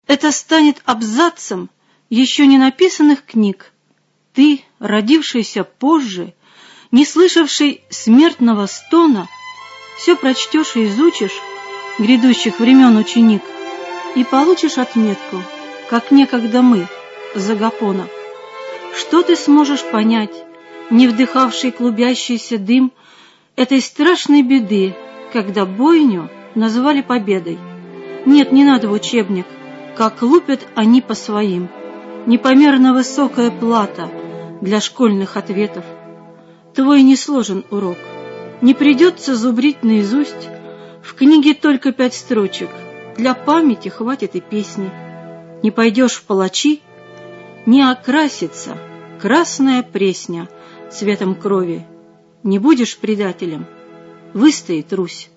Это станет абзацем еще не написанных книг. Ты, родившийся позже, не слышавший смертного стона, все прочтешь и изучишь грядущих времен ученик и получишь отметку, как некогда мы, с Агапона. Что ты сможешь понять, не вдыхавший клубящийся дым этой страшной беды, когда бойню назвали победой? Нет, не надо в учебник, как лупят они по своим. Непомерно высокая плата для школьных ответов. Твой не сложен урок, не придется зубрить наизусть. В книге только 5 строчек, для памяти хватит и песни. Не пойдешь в палачи, не окрасится красная пресня цветом крови. Не будешь предателем, выстоит Русь.